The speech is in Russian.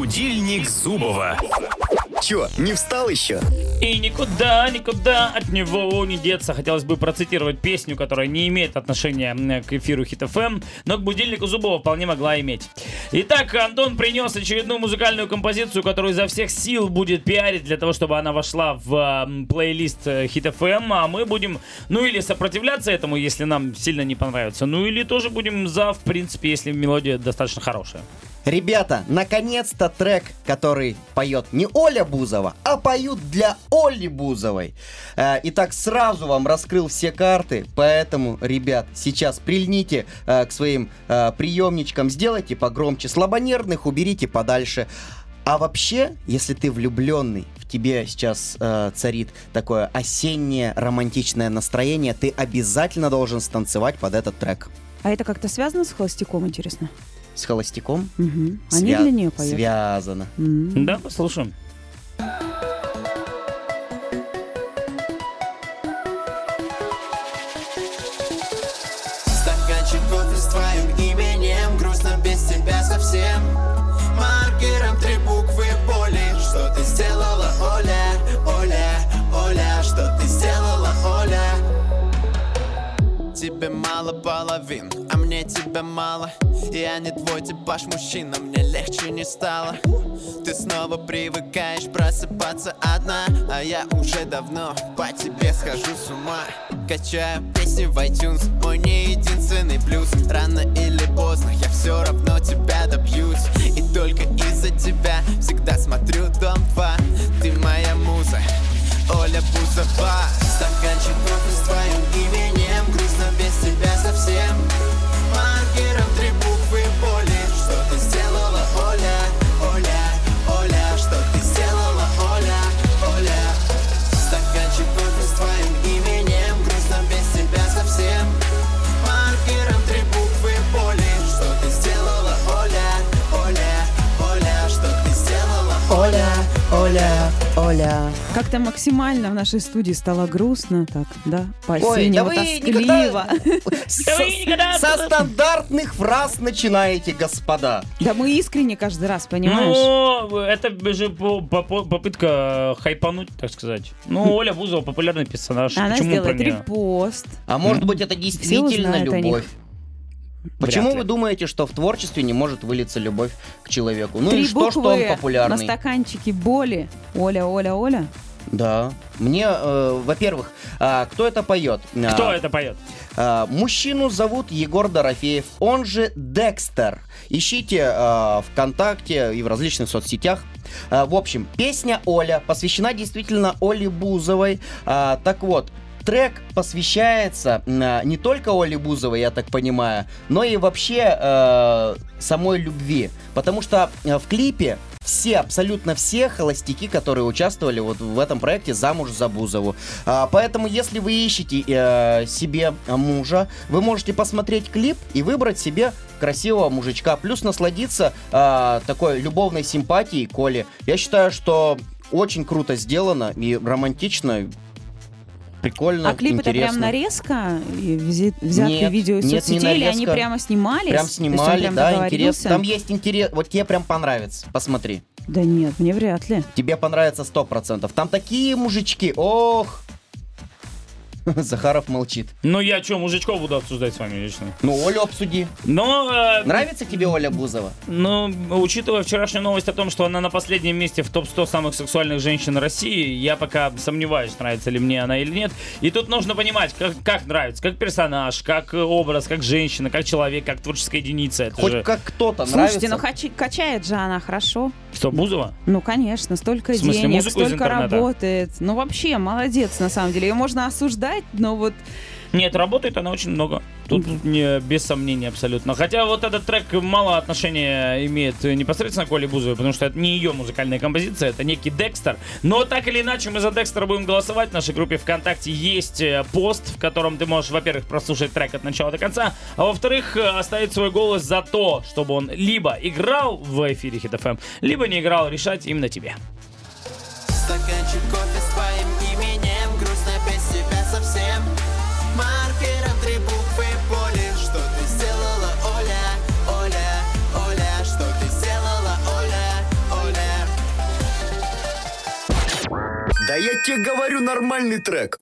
Будильник Зубова. Чё, не встал еще? И никуда от него не деться. Хотелось бы процитировать песню, которая не имеет отношения к эфиру Хит FM, но к будильнику Зубова вполне могла иметь. Итак, Антон принес очередную музыкальную композицию, которую изо всех сил будет пиарить для того, чтобы она вошла в плейлист Хит FM, а мы будем, или сопротивляться этому, если нам сильно не понравится, или тоже будем за, в принципе, если мелодия достаточно хорошая. Ребята, наконец-то трек, который поет не Оля Бузова, а поют для Оли Бузовой. Итак, сразу вам раскрыл все карты, поэтому, ребят, сейчас прильните к своим приемничкам, сделайте погромче, слабонервных уберите подальше. А вообще, если ты влюбленный, в тебе сейчас царит такое осеннее романтичное настроение, ты обязательно должен станцевать под этот трек. А это как-то связано с холостяком, интересно? С холостяком? Угу. Они для нее поют. Связано. Да, послушаем. Стаканчик кофе с твоим именем, грустно без тебя совсем. Маркером 3 буквы боли. Что ты сделала, Оля, Оля, Оля? Что ты сделала, Оля? Тебе мало половин, а мне тебя мало. Я не твой типаж мужчина, мне легче не стало. Ты снова привыкаешь просыпаться одна, а я уже давно по тебе схожу с ума. Качаю песни в iTunes, мой не единственный плюс. Рано или поздно я все равно тебя добьюсь. И только из-за тебя всегда смотрю Дом 2. Ты моя муза, Оля Бузова. Стаканчик кофе с твоим именем, грустно без тебя совсем. Маркером 3 буквы боли. Что ты сделала, Оля, Оля, Оля? Что ты сделала, Оля, Оля? Стаканчик кофе с твоим именем, грустно без тебя совсем. Маркером 3 буквы боли. Что ты сделала, Оля, Оля, Оля? Что ты сделала, Оля, Оля, Оля? Как-то максимально в нашей студии стало грустно, так, да? По-осеннему, Ой, да вы тоскливо. Со стандартных фраз начинаете, господа. Да мы искренне каждый раз, понимаешь? Это же попытка хайпануть, так сказать. Оля Бузова популярный персонаж. Она Почему сделает про неё? репост. А может быть, это Все действительно узнают о них. любовь? Почему Вряд ли. вы думаете, что в творчестве не может вылиться любовь к человеку? Ну 3 и что он буквы на популярный? стаканчике боли. Оля, Оля, Оля. Да. Мне, во-первых, кто это поет? Кто это поет? А клип интересно. это прям нарезка? Взятые видео из нет, не соцсетей? Или они нарезка. прямо снимались? Прям То есть он снимали, прям да, договорился? интересно. Там есть интерес. Вот тебе прям понравится. Посмотри. Да нет, мне вряд ли. Тебе понравится 100%. Там такие мужички. Ох! Захаров молчит. Я что, мужичков буду обсуждать с вами лично? Олю обсуди. Нравится тебе Оля Бузова? Учитывая вчерашнюю новость о том, что она на последнем месте в топ-100 самых сексуальных женщин России, я пока сомневаюсь, нравится ли мне она или нет. И тут нужно понимать, как нравится, как персонаж, как образ, как женщина, как человек, как творческая единица. Это Хоть же... как кто-то Слушайте, нравится. качает же она хорошо. Что, Бузова? Конечно, столько В смысле, денег, музыку из столько интернета? работает. Вообще, молодец, на самом деле. Ее можно осуждать, но вот... Нет, работает она очень много. Тут без сомнений абсолютно. Хотя вот этот трек мало отношения имеет непосредственно к Оле Бузовой, потому что это не ее музыкальная композиция, это некий Декстер. Но так или иначе мы за Декстера будем голосовать. В нашей группе ВКонтакте есть пост, в котором ты можешь, во-первых, прослушать трек от начала до конца, а во-вторых, оставить свой голос за то, чтобы он либо играл в эфире Хит FM, либо не играл. Решать именно тебе. Стаканчик кофе с твоим именем, грустно без тебя совсем. Маркером 3 буквы боли. Что ты сделала, Оля, Оля, Оля? Что ты сделала, Оля, Да я тебе говорю, нормальный трек.